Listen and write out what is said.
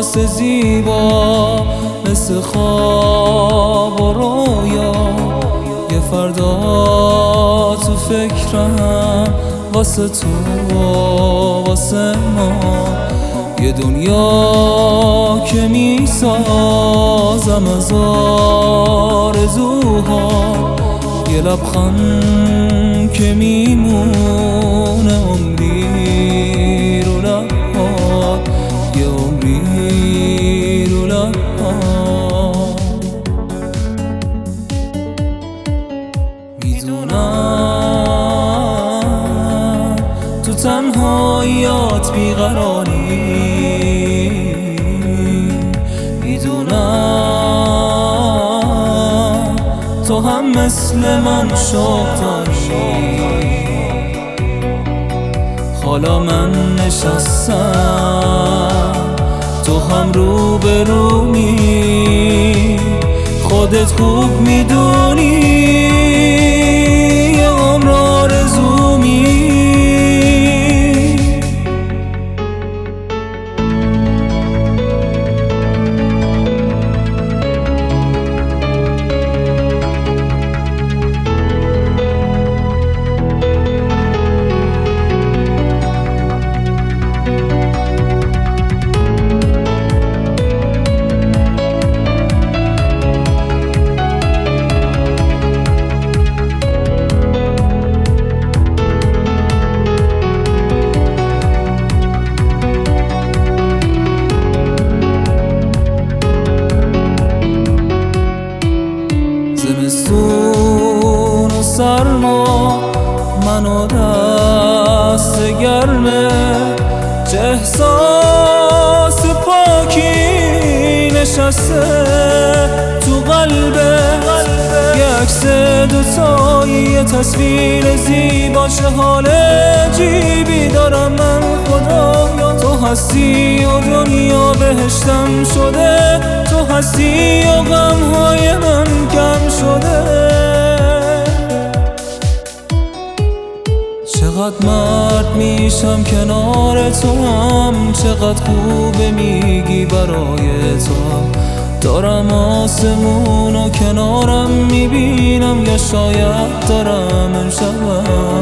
لباس زیبا مثل خواب و رویا، یه فردا تو فکرم واسه تو واسه ما، یه دنیا که میسازم از آرزوها، یه لبخند که میمونه عمری رو لبات، یه عمری رو لبات. میدونم تو تنهاییات بیقراری، میدونم تو هم مثل من شوق داری. حالا من نشستم تو هم رو به رومی، خودت خوب میدونی یه عمر آرزومی. زمستون و سرما منو دست گرمه، چه احساس پاکی نشسته تو قلبه، یه عکس دوتایی یه تصویر زیبا، چه حال عجیبی دارم من خدایا. تو هستی و دنیا بهشتم شده، تو هستی و غمهای من کم شده. چقدر مرد میشم کنار تو هم، چقدر خوبه میگی برای تو هم. دارم آسمون و کنارم میبینم، یا شاید دارم امشبم